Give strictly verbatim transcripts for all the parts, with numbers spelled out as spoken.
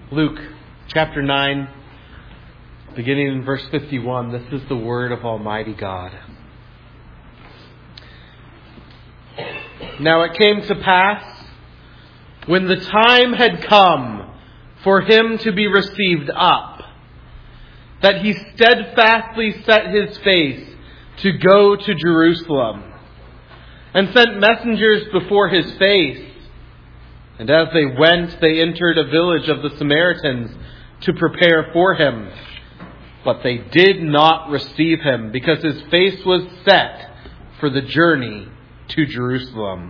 Luke chapter nine, beginning in verse fifty-one. This is the word of Almighty God. Now it came to pass, when the time had come for him to be received up, that he steadfastly set his face to go to Jerusalem, and sent messengers before his face. And as they went, they entered a village of the Samaritans to prepare for him. But they did not receive him, because his face was set for the journey to Jerusalem.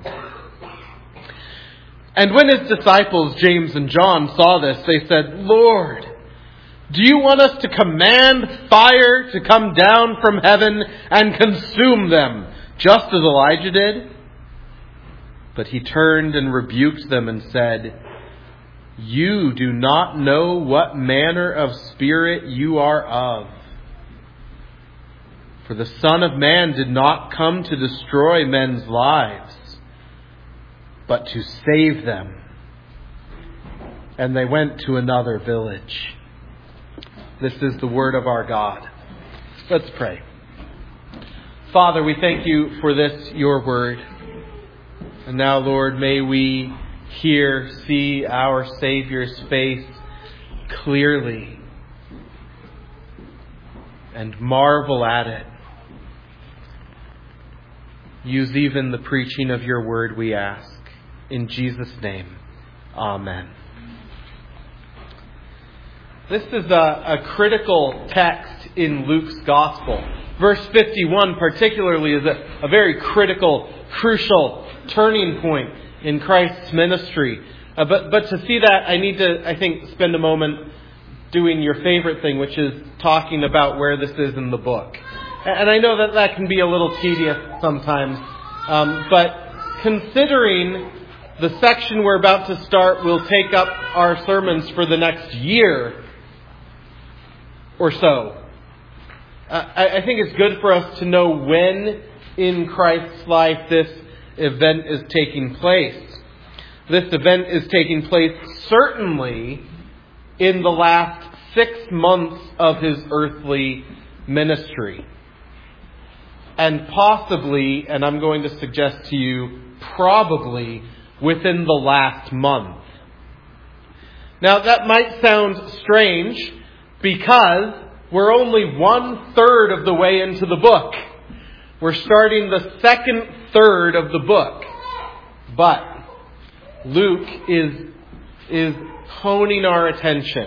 And when his disciples, James and John, saw this, they said, "Lord, do you want us to command fire to come down from heaven and consume them, just as Elijah did?" But he turned and rebuked them and said, "You do not know what manner of spirit you are of. For the Son of Man did not come to destroy men's lives, but to save them." And they went to another village. This is the word of our God. Let's pray. Father, we thank you for this, your word. And now, Lord, may we hear, see our Savior's face clearly and marvel at it. Use even the preaching of your word, we ask. In Jesus' name, amen. This is a, a critical text in Luke's Gospel. Verse fifty-one particularly is a, a very critical, crucial turning point in Christ's ministry. Uh, but, but to see that, I need to, I think, spend a moment doing your favorite thing, which is talking about where this is in the book. And I know that that can be a little tedious sometimes. Um, but considering the section we're about to start will take up our sermons for the next year or so, uh, I, I think it's good for us to know when in Christ's life this event is taking place. This event is taking place certainly in the last six months of his earthly ministry. And possibly, and I'm going to suggest to you, probably within the last month. Now that might sound strange because we're only one third of the way into the book. We're starting the second third of the book. But Luke is, is honing our attention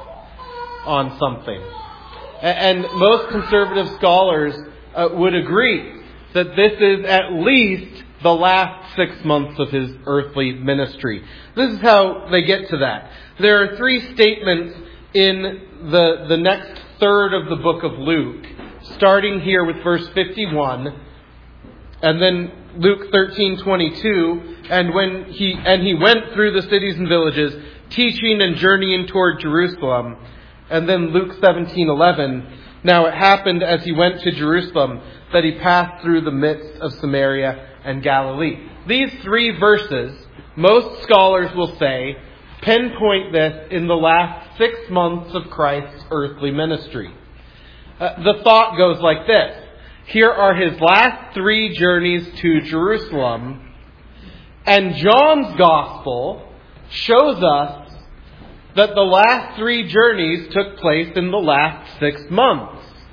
on something. And most conservative scholars uh, would agree that this is at least the last six months of his earthly ministry. This is how they get to that. There are three statements in the, the next third of the book of Luke, starting here with verse fifty-one, and then Luke thirteen twenty-two, and when he and he went through the cities and villages, teaching and journeying toward Jerusalem, and then Luke seventeen eleven. Now it happened as he went to Jerusalem that he passed through the midst of Samaria and Galilee. These three verses, most scholars will say, pinpoint this in the last six months of Christ's earthly ministry. Uh, the thought goes like this. Here are his last three journeys to Jerusalem, and John's Gospel shows us that the last three journeys took place in the last six months.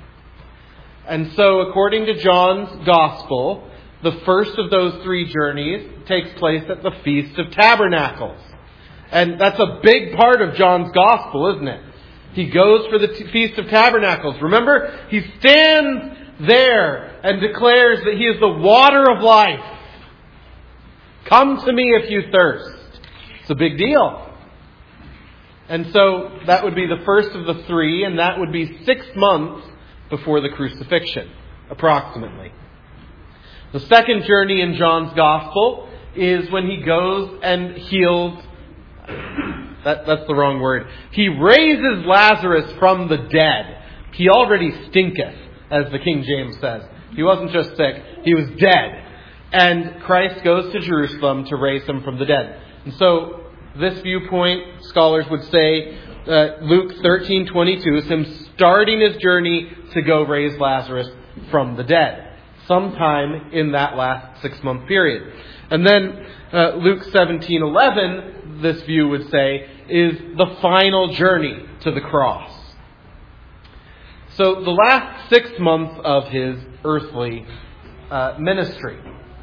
And so, according to John's Gospel, the first of those three journeys takes place at the Feast of Tabernacles. And that's a big part of John's Gospel, isn't it? He goes for the t- Feast of Tabernacles. Remember, he stands there and declares that he is the water of life. Come to me if you thirst. It's a big deal. And so that would be the first of the three, and that would be six months before the crucifixion, approximately. The second journey in John's Gospel is when he goes and heals. That, that's the wrong word. He raises Lazarus from the dead. He already stinketh, as the King James says. He wasn't just sick, he was dead. And Christ goes to Jerusalem to raise him from the dead. And so This viewpoint, scholars would say, uh, Luke thirteen twenty-two is him starting his journey to go raise Lazarus from the dead, sometime in that last six-month period. And then uh, Luke seventeen eleven, this view would say, is the final journey to the cross. So the last six months of his earthly uh, ministry.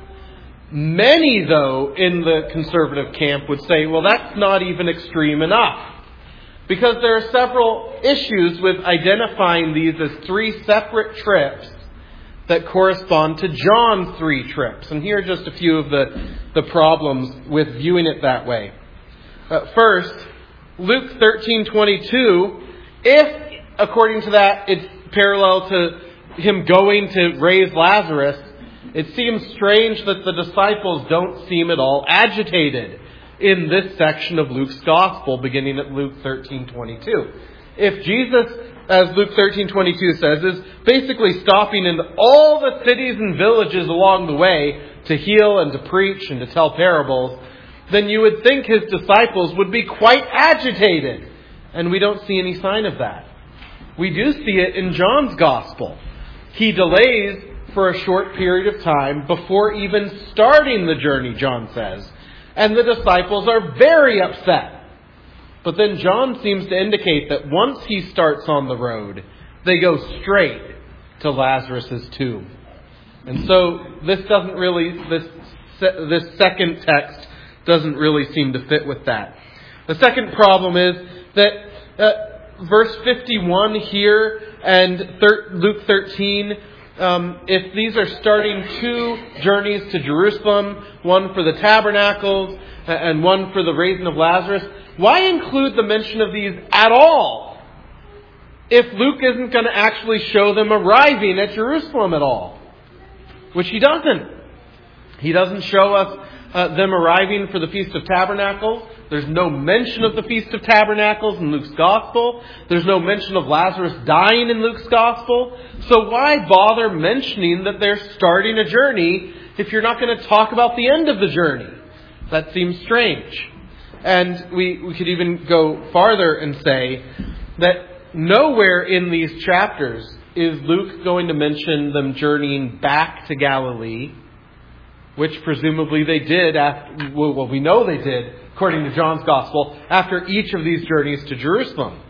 Many, though, in the conservative camp would say, well, that's not even extreme enough. Because there are several issues with identifying these as three separate trips that correspond to John's three trips. And here are just a few of the, the problems with viewing it that way. Uh, first, Luke thirteen twenty-two, if, according to that, it's parallel to him going to raise Lazarus, it seems strange that the disciples don't seem at all agitated in this section of Luke's Gospel, beginning at Luke thirteen twenty-two. If Jesus, as Luke thirteen twenty-two says, is basically stopping in all the cities and villages along the way to heal and to preach and to tell parables, then you would think his disciples would be quite agitated. And we don't see any sign of that. We do see it in John's Gospel. He delays for a short period of time before even starting the journey, John says. And the disciples are very upset. But then John seems to indicate that once he starts on the road, they go straight to Lazarus' tomb. And so this doesn't really, this, this second text doesn't really seem to fit with that. The second problem is that uh, verse fifty-one here and thir- Luke thirteen, Um, if these are starting two journeys to Jerusalem, one for the tabernacles and one for the raising of Lazarus, why include the mention of these at all if Luke isn't going to actually show them arriving at Jerusalem at all? Which he doesn't. He doesn't show us uh, them arriving for the Feast of Tabernacles. There's no mention of the Feast of Tabernacles in Luke's Gospel. There's no mention of Lazarus dying in Luke's Gospel. So why bother mentioning that they're starting a journey if you're not going to talk about the end of the journey? That seems strange. And we, we could even go farther and say that nowhere in these chapters is Luke going to mention them journeying back to Galilee, which presumably they did, after, well, we know they did, according to John's Gospel, after each of these journeys to Jerusalem.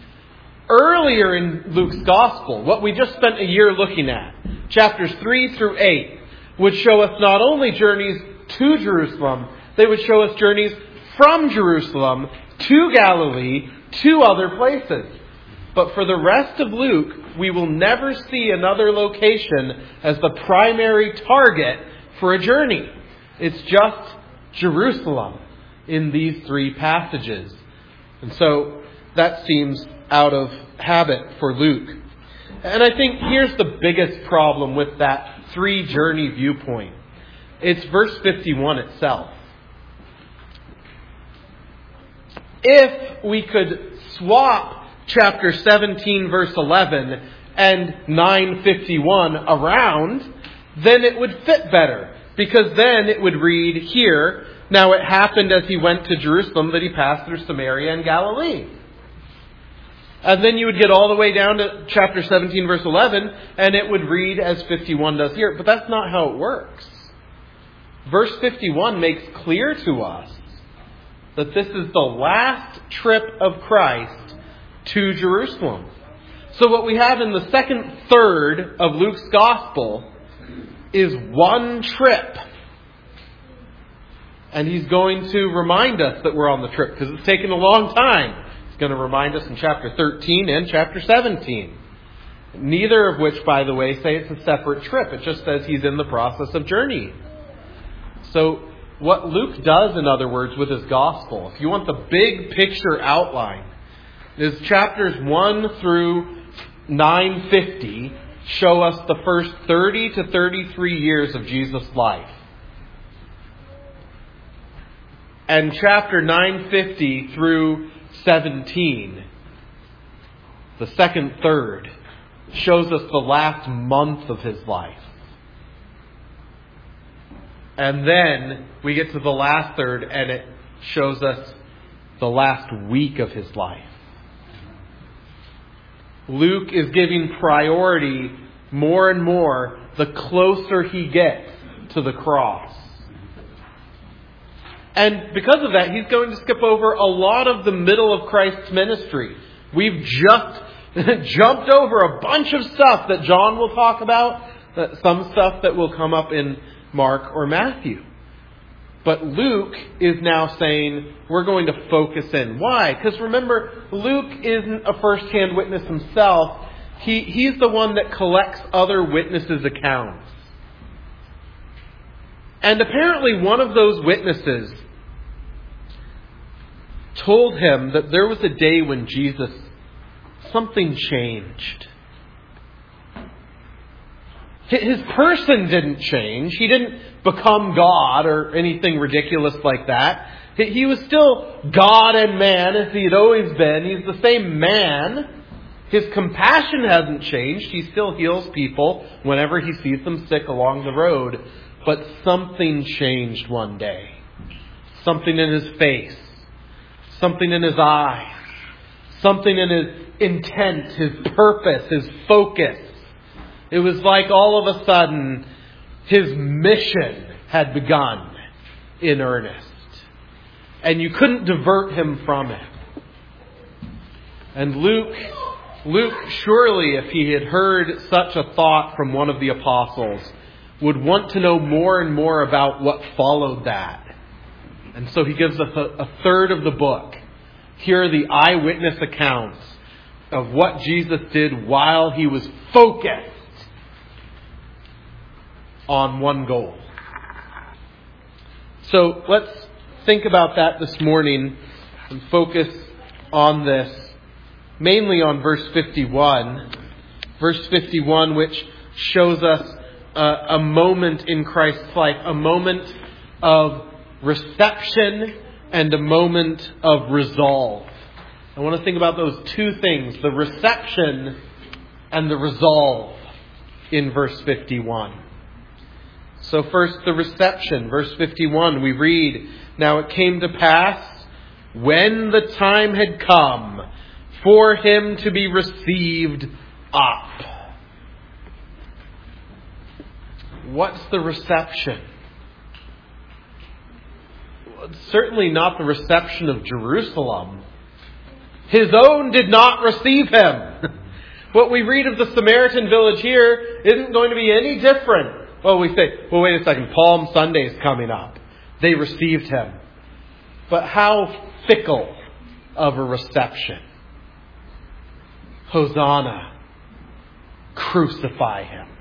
Earlier in Luke's Gospel, what we just spent a year looking at, chapters three through eight, would show us not only journeys to Jerusalem, they would show us journeys from Jerusalem to Galilee, to other places. But for the rest of Luke, we will never see another location as the primary target for a journey. It's just Jerusalem in these three passages. And so that seems out of habit for Luke. And I think here's the biggest problem with that three journey viewpoint. It's verse fifty-one itself. If we could swap chapter seventeen verse eleven and nine fifty-one around, then it would fit better. Because then it would read here, now it happened as he went to Jerusalem that he passed through Samaria and Galilee. And then you would get all the way down to chapter seventeen verse eleven and it would read as fifty-one does here. But that's not how it works. Verse fifty-one makes clear to us that this is the last trip of Christ to Jerusalem. So what we have in the second third of Luke's Gospel is one trip. And he's going to remind us that we're on the trip because it's taken a long time. He's going to remind us in chapter thirteen and chapter seventeen. Neither of which, by the way, say it's a separate trip. It just says he's in the process of journeying. So what Luke does, in other words, with his gospel, if you want the big picture outline, is chapters one through nine fifty show us the first thirty to thirty-three years of Jesus' life. And chapter nine fifty through seventeen, the second third, shows us the last month of his life. And then we get to the last third and it shows us the last week of his life. Luke is giving priority more and more the closer he gets to the cross. And because of that, he's going to skip over a lot of the middle of Christ's ministry. We've just jumped over a bunch of stuff that John will talk about, some stuff that will come up in Mark or Matthew. But Luke is now saying we're going to focus in. Why? Because remember, Luke isn't a first-hand witness himself. He, he's the one that collects other witnesses' accounts. And apparently one of those witnesses told him that there was a day when Jesus, something changed. His person didn't change. He didn't become God or anything ridiculous like that. He was still God and man as he had always been. He's the same man. His compassion hasn't changed. He still heals people whenever he sees them sick along the road. But something changed one day. Something in his face. Something in his eyes. Something in his intent, his purpose, his focus. It was like all of a sudden his mission had begun in earnest. And you couldn't divert him from it. And Luke, Luke surely, if he had heard such a thought from one of the apostles, would want to know more and more about what followed that. And so he gives us a, a third of the book. Here are the eyewitness accounts of what Jesus did while he was focused on one goal. So let's think about that this morning and focus on this, mainly on verse fifty-one. Verse fifty-one, which shows us a, a moment in Christ's life, a moment of reception and a moment of resolve. I want to think about those two things, the reception and the resolve in verse fifty-one. So first, the reception. Verse fifty-one, we read, "Now it came to pass, when the time had come for him to be received up." What's the reception? Well, it's certainly not the reception of Jerusalem. His own did not receive him. What we read of the Samaritan village here isn't going to be any different. Well, we say, well, wait a second, Palm Sunday is coming up. They received him. But how fickle of a reception. Hosanna. Crucify him.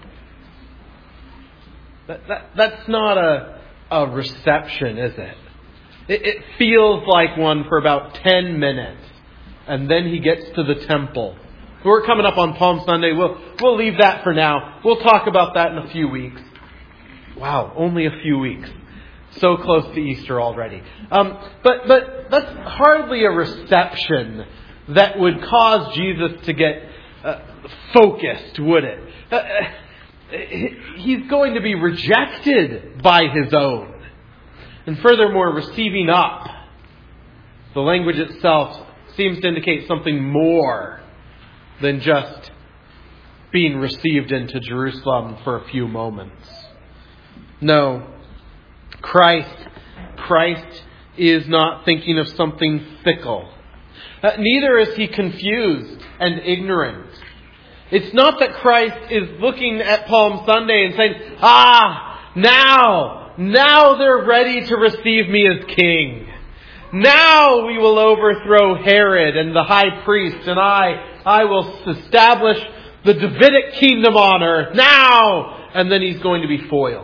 That, that, that's not a, a reception, is it? it? It feels like one for about ten minutes. And then he gets to the temple. We're coming up on Palm Sunday. We'll, we'll leave that for now. We'll talk about that in a few weeks. Wow, only a few weeks. So close to Easter already. Um, but, but that's hardly a reception that would cause Jesus to get uh, focused, would it? Uh, he's going to be rejected by his own. And furthermore, receiving up. The language itself seems to indicate something more than just being received into Jerusalem for a few moments. No, Christ, Christ is not thinking of something fickle. Uh, neither is he confused and ignorant. It's not that Christ is looking at Palm Sunday and saying, ah, now, now they're ready to receive me as king. Now we will overthrow Herod and the high priest, and I, I will establish the Davidic kingdom on earth. Now! And then he's going to be foiled.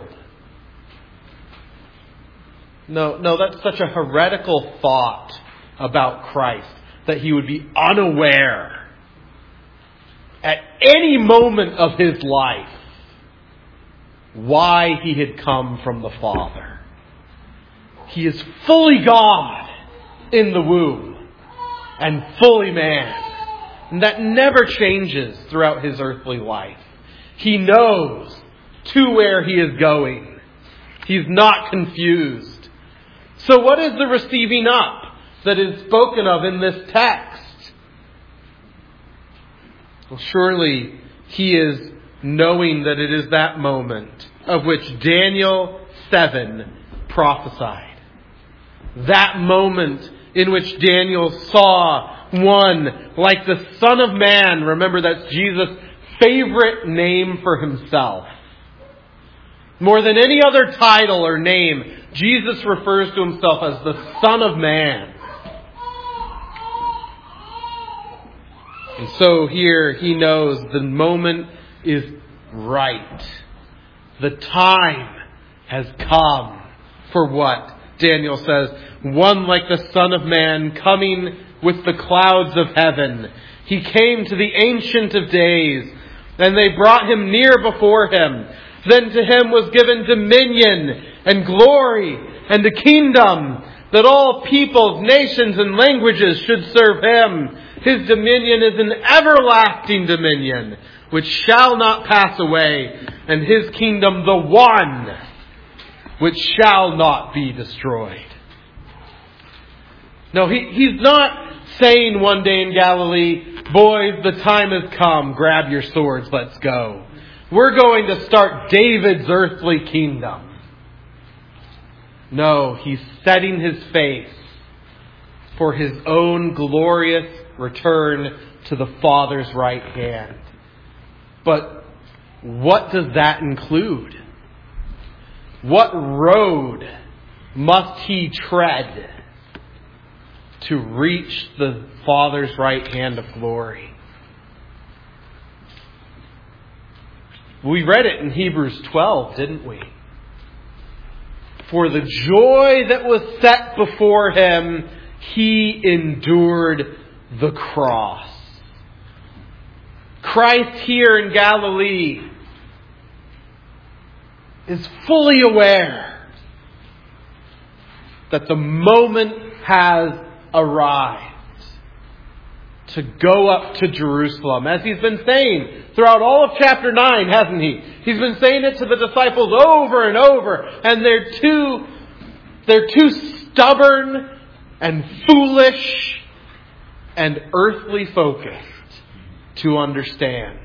No, no, that's such a heretical thought about Christ, that he would be unaware at any moment of his life why he had come from the Father. He is fully God in the womb and fully man. And that never changes throughout his earthly life. He knows to where he is going. He's not confused. So what is the receiving up? that is spoken of in this text? Well, surely he is knowing that it is that moment of which Daniel seven prophesied. That moment in which Daniel saw one like the Son of Man. Remember, that's Jesus' favorite name for himself. More than any other title or name, Jesus refers to himself as the Son of Man. And so here he knows the moment is right. The time has come for what? Daniel says, one like the Son of Man coming with the clouds of heaven. He came to the Ancient of Days, and they brought him near before him. Then to him was given dominion and glory and a kingdom, that all peoples, nations, and languages should serve him. His dominion is an everlasting dominion, which shall not pass away, and his kingdom the one which shall not be destroyed. No, he, he's not saying one day in Galilee, boys, the time has come, grab your swords, let's go. We're going to start David's earthly kingdom. No, he's setting his face for his own glorious return to the Father's right hand. But what does that include? What road must he tread to reach the Father's right hand of glory? We read it in Hebrews twelve, didn't we? For the joy that was set before him, he endured the cross. Christ here in Galilee is fully aware that the moment has arrived to go up to Jerusalem, as he's been saying throughout all of chapter nine, hasn't he? He's been saying it to the disciples over and over, and they're too, they're too stubborn and foolish and earthly focused to understand.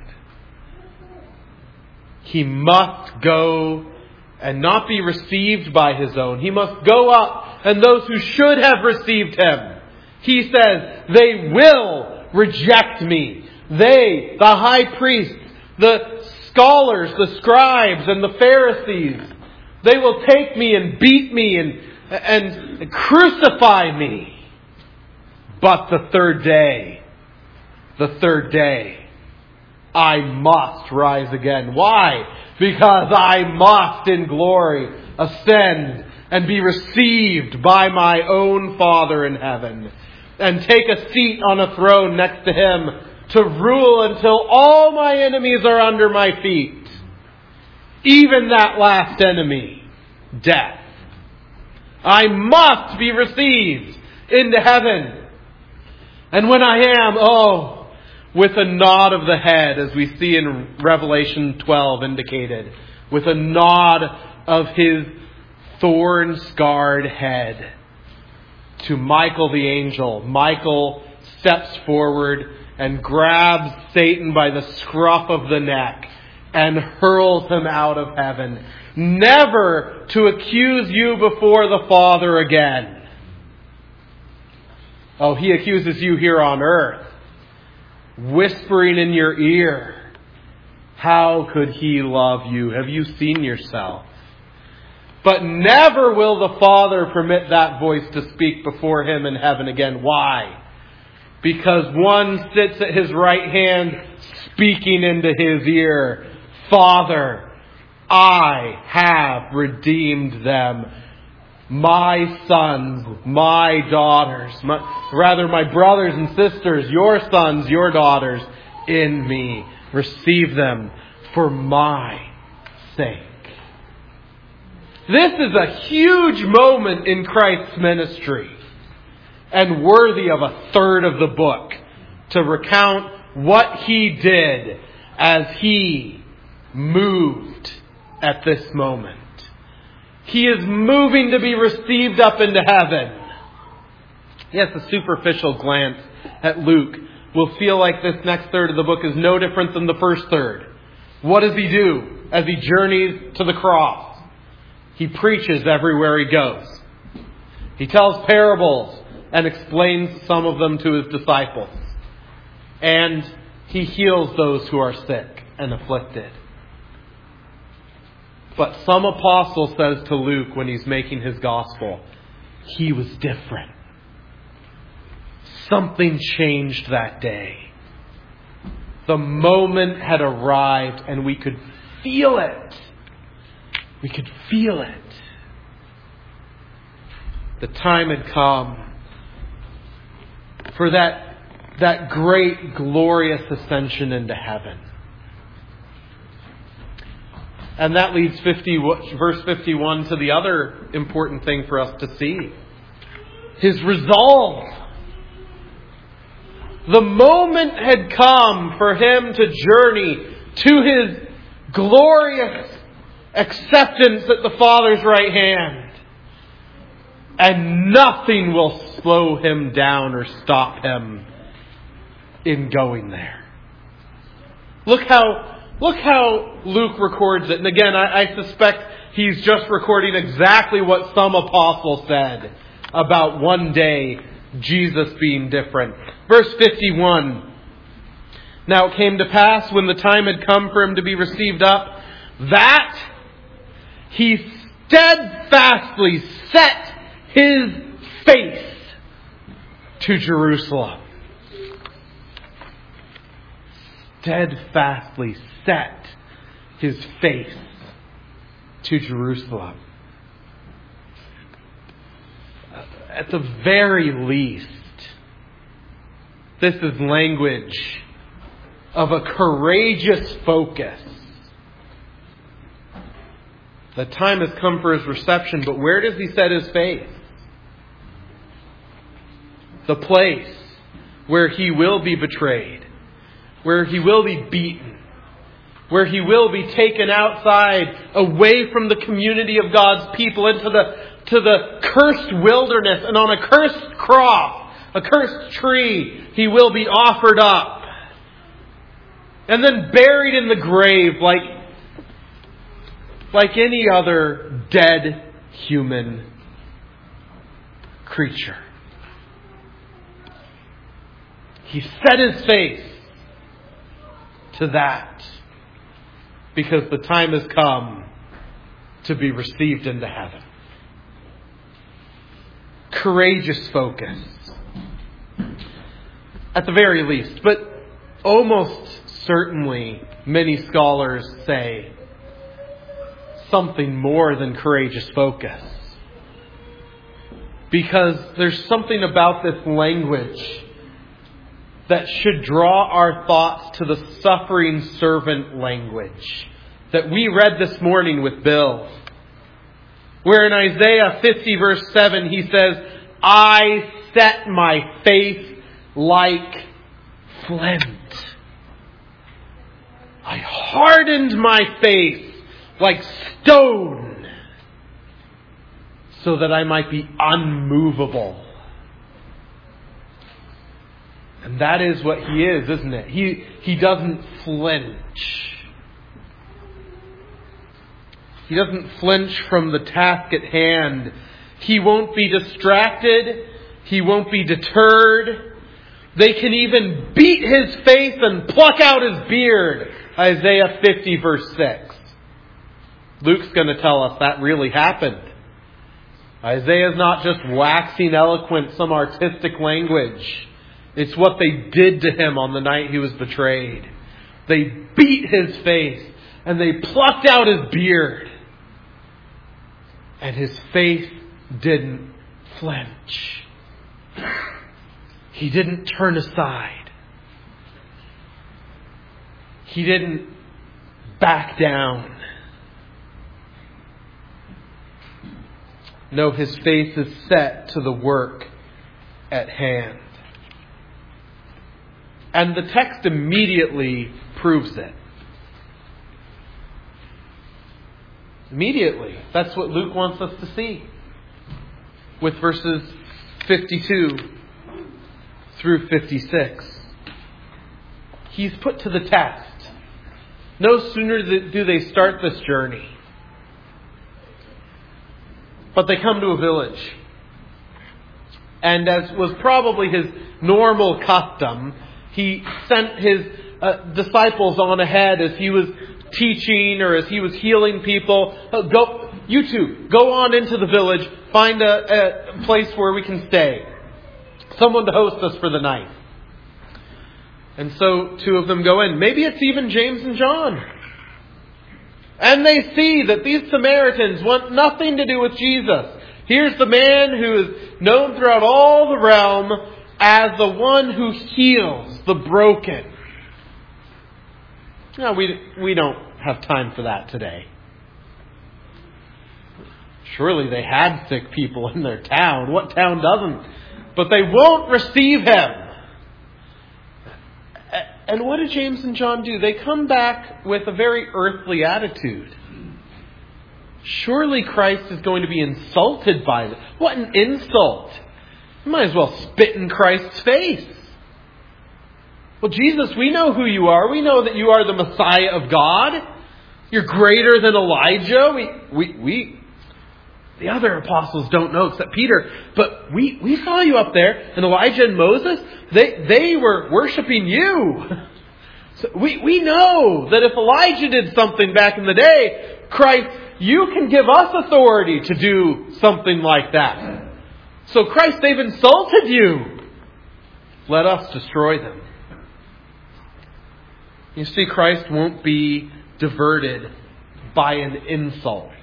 He must go and not be received by his own. He must go up, and those who should have received him, he says, they will reject me. They, the high priests, the scholars, the scribes, and the Pharisees, they will take me and beat me and, and crucify me. But the third day, the third day, I must rise again. Why? Because I must in glory ascend and be received by my own Father in heaven, and take a seat on a throne next to him to rule until all my enemies are under my feet. Even that last enemy, death. I must be received into heaven. And when I am, oh, with a nod of the head, as we see in Revelation twelve indicated, with a nod of his thorn-scarred head to Michael the angel, Michael steps forward and grabs Satan by the scruff of the neck and hurls him out of heaven, never to accuse you before the Father again. Oh, he accuses you here on earth, whispering in your ear, how could he love you? Have you seen yourself? But never will the Father permit that voice to speak before him in heaven again. Why? Because one sits at his right hand speaking into his ear, Father, I have redeemed them. My sons, my daughters, my, rather my brothers and sisters, your sons, your daughters, in me. Receive them for my sake. This is a huge moment in Christ's ministry, and worthy of a third of the book to recount what he did as he moved at this moment. He is moving to be received up into heaven. Yes, a superficial glance at Luke will feel like this next third of the book is no different than the first third. What does he do as he journeys to the cross? He preaches everywhere he goes. He tells parables and explains some of them to his disciples. And he heals those who are sick and afflicted. But some apostle says to Luke when he's making his gospel, he was different. Something changed that day. The moment had arrived and we could feel it. We could feel it. The time had come for that, that great, glorious ascension into heaven. And that leads fifty, verse fifty-one to the other important thing for us to see. His resolve. The moment had come for him to journey to his glorious acceptance at the Father's right hand. And nothing will slow him down or stop him in going there. Look how look how Luke records it. And again, I, I suspect he's just recording exactly what some apostle said about one day Jesus being different. Verse fifty-one. Now it came to pass when the time had come for him to be received up, that he steadfastly set his face to Jerusalem. Steadfastly set his face to Jerusalem. At the very least, this is language of a courageous focus. The time has come for his reception, but where does he set his face? The place where he will be betrayed, where he will be beaten, where he will be taken outside, away from the community of God's people, into the to the cursed wilderness, and on a cursed cross, a cursed tree, he will be offered up. And then buried in the grave like, like any other dead human creature. He set his face to that because the time has come to be received into heaven. Courageous focus, at the very least. But almost certainly, many scholars say something more than courageous focus. Because there's something about this language that should draw our thoughts to the suffering servant language that we read this morning with Bill. Where in Isaiah fifty verse seven he says, I set my face like flint. I hardened my face like stone so that I might be unmovable. And that is what he is, isn't it? He, he doesn't flinch. He doesn't flinch from the task at hand. He won't be distracted. He won't be deterred. They can even beat his face and pluck out his beard. Isaiah fifty verse six. Luke's going to tell us that really happened. Isaiah's not just waxing eloquent, some artistic language. It's what they did to him on the night he was betrayed. They beat his face and they plucked out his beard. And his face didn't flinch. He didn't turn aside. He didn't back down. No, his face is set to the work at hand. And the text immediately proves it. Immediately. That's what Luke wants us to see. With verses fifty-two through fifty-six. He's put to the test. No sooner do they start this journey, but they come to a village. And as was probably his normal custom, he sent his uh, disciples on ahead as he was teaching or as he was healing people. Uh, go, you two, go on into the village, find a, a place where we can stay. Someone to host us for the night. And so two of them go in. Maybe it's even James and John. And they see that these Samaritans want nothing to do with Jesus. Here's the man who is known throughout all the realm as the one who heals the broken. No, we, we don't have time for that today. Surely they had sick people in their town. What town doesn't? But they won't receive him. And what do James and John do? They come back with a very earthly attitude. Surely Christ is going to be insulted by this. What an insult. You might as well spit in Christ's face. Well, Jesus, we know who you are. We know that you are the Messiah of God. You're greater than Elijah. We, we, we, the other apostles don't know except Peter. But we, we saw you up there. And Elijah and Moses, they, they were worshiping you. So we, we know that if Elijah did something back in the day, Christ, you can give us authority to do something like that. So Christ, they've insulted you. Let us destroy them. You see, Christ won't be diverted by an insult.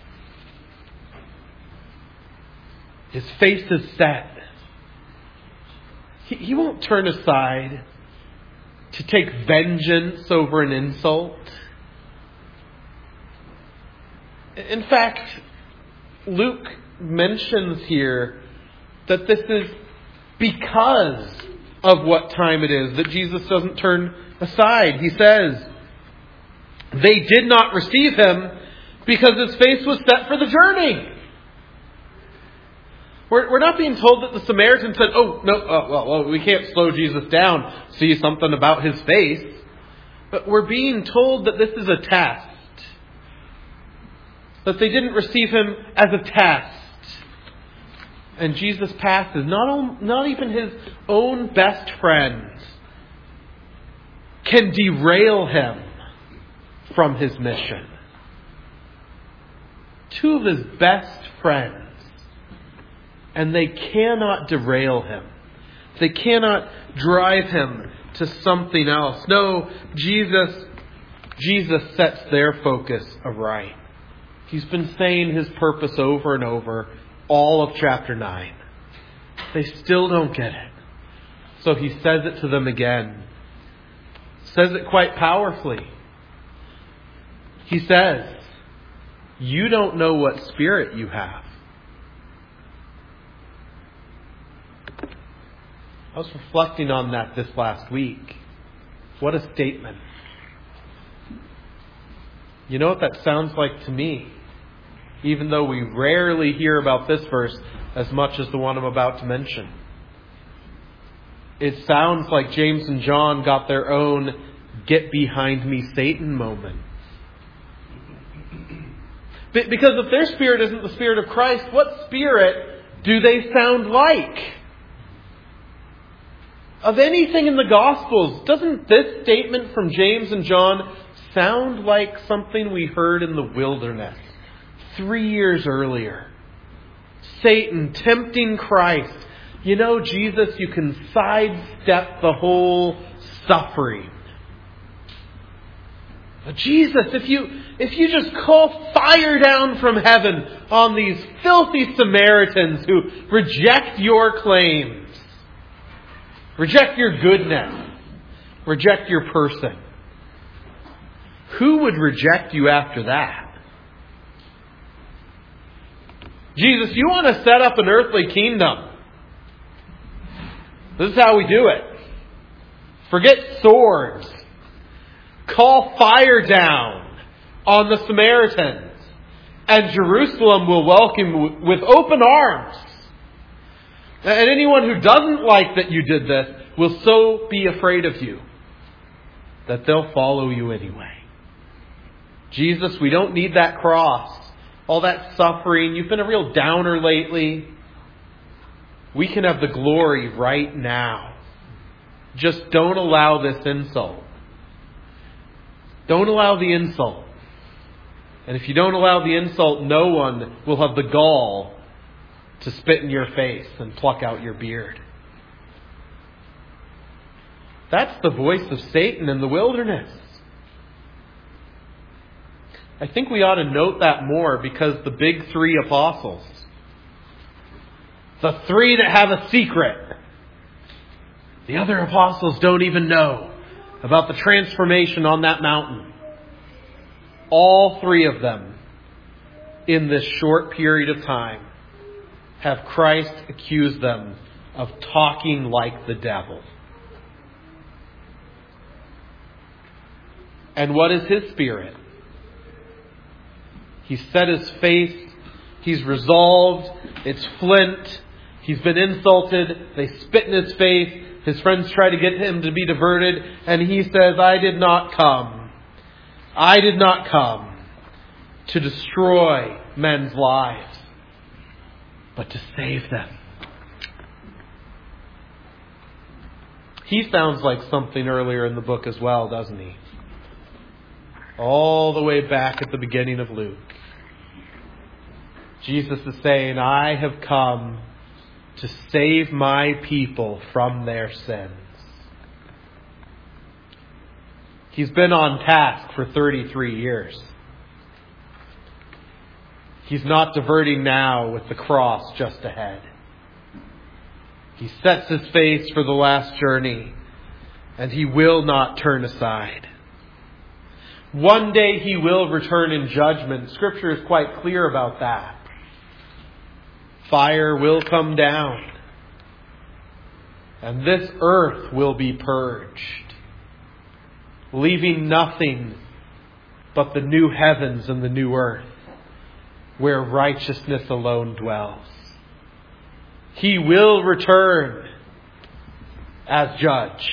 His face is set. He, he won't turn aside to take vengeance over an insult. In fact, Luke mentions here that this is because of what time it is that Jesus doesn't turn aside. He says, they did not receive him because his face was set for the journey. We're, we're not being told that the Samaritan said, oh, no, oh, well, well, we can't slow Jesus down, see something about his face. But we're being told that this is a test. That they didn't receive him as a test. And Jesus passes. Not, not even his own best friends can derail him from his mission. Two of his best friends. And they cannot derail him. They cannot drive him to something else. No, Jesus, Jesus sets their focus aright. He's been saying his purpose over and over all of chapter nine. They still don't get it. So he says it to them again. Says it quite powerfully. He says, you don't know what spirit you have. I was reflecting on that this last week. What a statement. You know what that sounds like to me? Even though we rarely hear about this verse as much as the one I'm about to mention. It sounds like James and John got their own get behind me Satan moment. Because if their spirit isn't the spirit of Christ, what spirit do they sound like? Of anything in the Gospels, doesn't this statement from James and John sound like something we heard in the wilderness three years earlier? Satan tempting Christ. You know, Jesus, you can sidestep the whole suffering. But Jesus, if you if you just call fire down from heaven on these filthy Samaritans who reject your claims, reject your goodness, reject your person, who would reject you after that? Jesus, you want to set up an earthly kingdom. This is how we do it. Forget swords. Call fire down on the Samaritans, and Jerusalem will welcome with open arms. And anyone who doesn't like that you did this will so be afraid of you that they'll follow you anyway. Jesus, we don't need that cross. All that suffering. You've been a real downer lately. We can have the glory right now. Just don't allow this insult. Don't allow the insult. And if you don't allow the insult, no one will have the gall to spit in your face and pluck out your beard. That's the voice of Satan in the wilderness. I think we ought to note that more because the big three apostles, the three that have a secret, the other apostles don't even know about the transformation on that mountain. All three of them, in this short period of time, have Christ accuse them of talking like the devil. And what is his spirit? He's set his face. He's resolved. It's flint. He's been insulted. They spit in his face. His friends try to get him to be diverted. And he says, I did not come. I did not come to destroy men's lives, but to save them. He sounds like something earlier in the book as well, doesn't he? All the way back at the beginning of Luke. Jesus is saying, I have come to save my people from their sins. He's been on task for thirty-three years. He's not diverting now with the cross just ahead. He sets his face for the last journey, and he will not turn aside. One day he will return in judgment. Scripture is quite clear about that. Fire will come down, and this earth will be purged, leaving nothing but the new heavens and the new earth, where righteousness alone dwells. He will return as judge,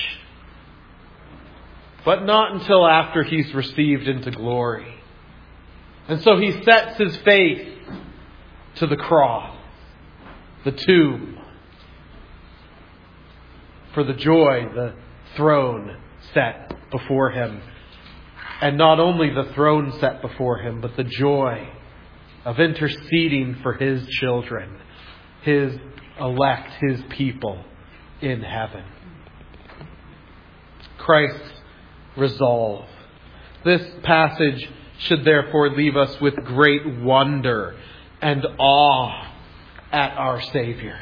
but not until after he's received into glory. And so he sets his face to the cross, the tomb, for the joy, the throne set before him. And not only the throne set before him, but the joy of interceding for his children, his elect, his people in heaven. Christ's resolve. This passage should therefore leave us with great wonder and awe at our Savior.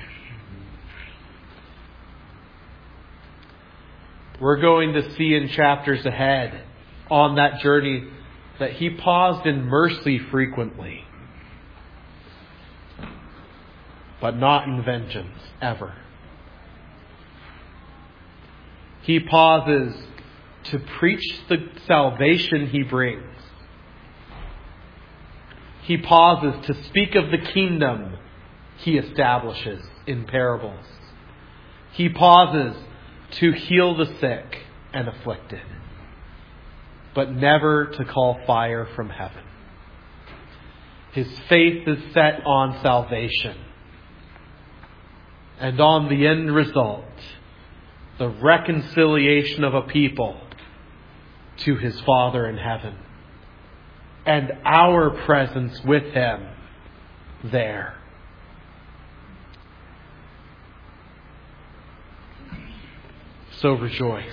We're going to see in chapters ahead on that journey that he paused in mercy frequently, but not in vengeance, ever. He pauses to preach the salvation he brings. He pauses to speak of the kingdom he establishes in parables. He pauses to heal the sick and afflicted, but never to call fire from heaven. His faith is set on salvation and on the end result, the reconciliation of a people to his Father in heaven, and our presence with him there. So rejoice.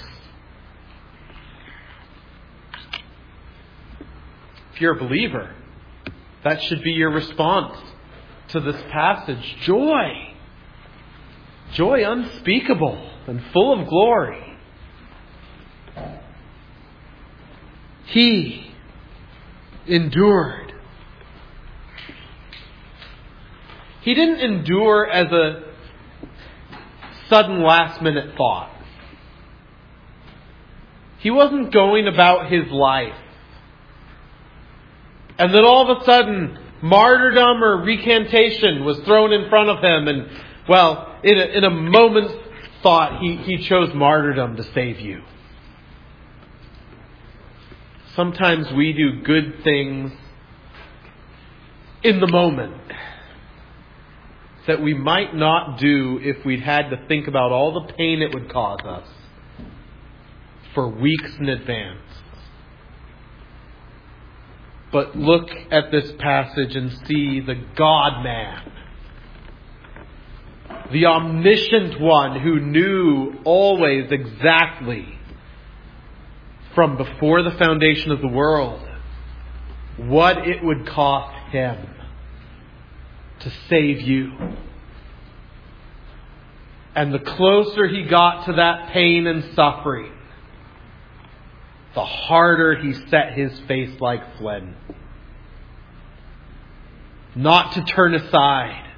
If you're a believer, that should be your response to this passage. Joy. Joy unspeakable and full of glory. He endured. He didn't endure as a sudden last minute thought. He wasn't going about his life, and then all of a sudden martyrdom or recantation was thrown in front of him, and well, in a, in a moment's thought, he, he chose martyrdom to save you. Sometimes we do good things in the moment that we might not do if we'd had to think about all the pain it would cause us for weeks in advance. But look at this passage and see the God-man, the omniscient one who knew always exactly from before the foundation of the world what it would cost Him to save you. And the closer He got to that pain and suffering, the harder He set His face like flint. Not to turn aside.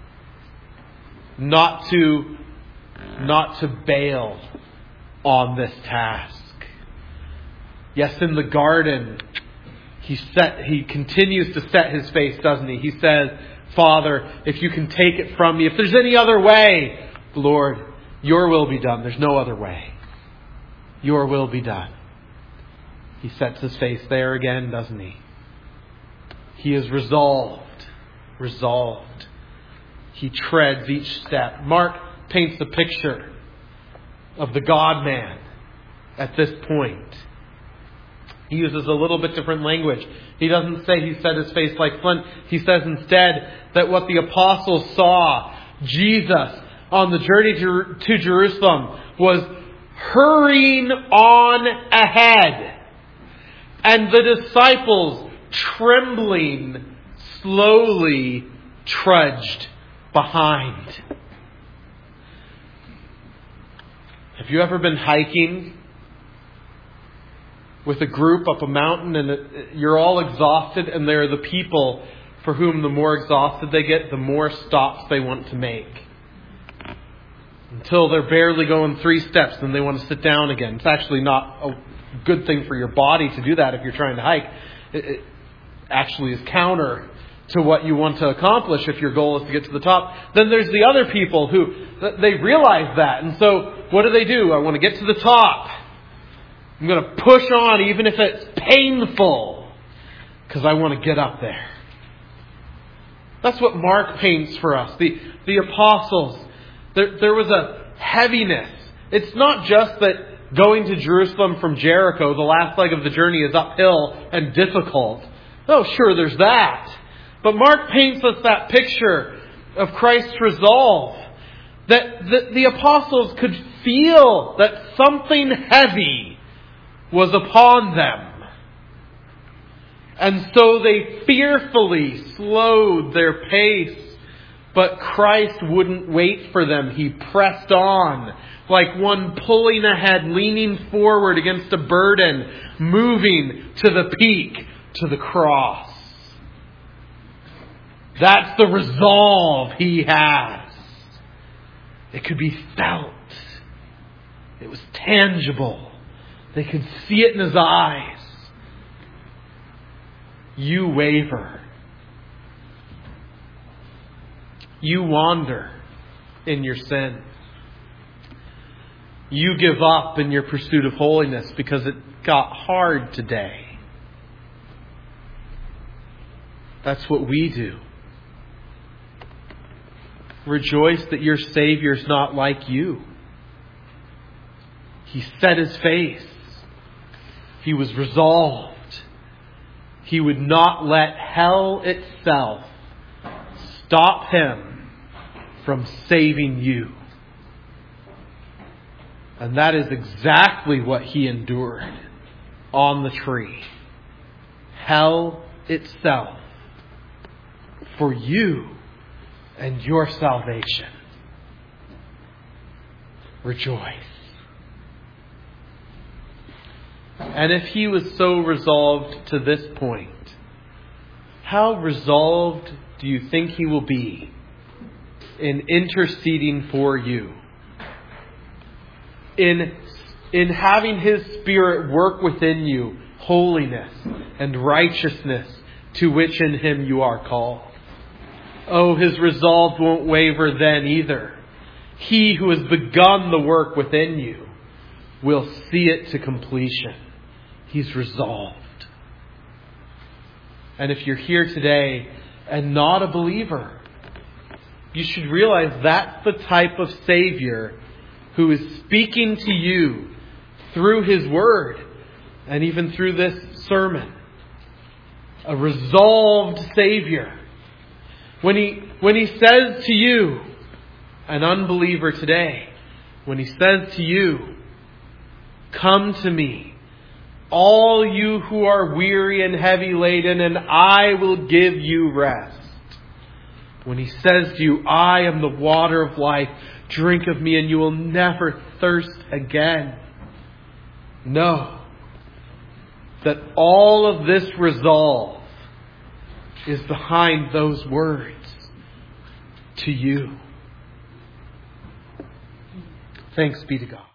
Not to, not to bail on this task. Yes, in the garden, He set, He continues to set His face, doesn't He? He says, Father, if you can take it from me, if there's any other way, Lord, your will be done. There's no other way. Your will be done. He sets His face there again, doesn't He? He is resolved. Resolved. He treads each step. Mark paints the picture of the God-man at this point. He uses a little bit different language. He doesn't say He set His face like flint. He says instead that what the apostles saw, Jesus on the journey to, to Jerusalem, was hurrying on ahead. And the disciples, trembling, slowly trudged behind. Have you ever been hiking with a group up a mountain and you're all exhausted, and there are the people for whom the more exhausted they get, the more stops they want to make? Until they're barely going three steps, then they want to sit down again. It's actually not a good thing for your body to do that if you're trying to hike. It, it actually is counter to what you want to accomplish if your goal is to get to the top. Then there's the other people who, they realize that. And so what do they do? I want to get to the top. I'm going to push on even if it's painful, because I want to get up there. That's what Mark paints for us. The, the apostles, there, there was a heaviness. It's not just that going to Jerusalem from Jericho, the last leg of the journey, is uphill and difficult. Oh, sure, there's that. But Mark paints us that picture of Christ's resolve. That the, the apostles could feel that something heavy was upon them. And so they fearfully slowed their pace. But Christ wouldn't wait for them. He pressed on like one pulling ahead, leaning forward against a burden, moving to the peak, to the cross. That's the resolve He has. It could be felt. It was tangible. They could see it in His eyes. You waver. You wander in your sin. You give up in your pursuit of holiness because it got hard today. That's what we do. Rejoice that your Savior's not like you. He set His face. He was resolved. He would not let hell itself stop Him from saving you. And that is exactly what He endured on the tree. Hell itself. For you and your salvation. Rejoice. And if He was so resolved to this point, how resolved do you think He will be in interceding for you? In, in having His Spirit work within you holiness and righteousness to which in Him you are called. Oh, His resolve won't waver then either. He who has begun the work within you will see it to completion. He's resolved. And if you're here today and not a believer, you should realize that's the type of Savior who is speaking to you through His Word and even through this sermon. A resolved Savior. When He, when He says to you, an unbeliever today, when He says to you, "Come to me, all you who are weary and heavy laden, and I will give you rest." When He says to you, "I am the water of life, drink of me and you will never thirst again," know that all of this resolve is behind those words to you. Thanks be to God.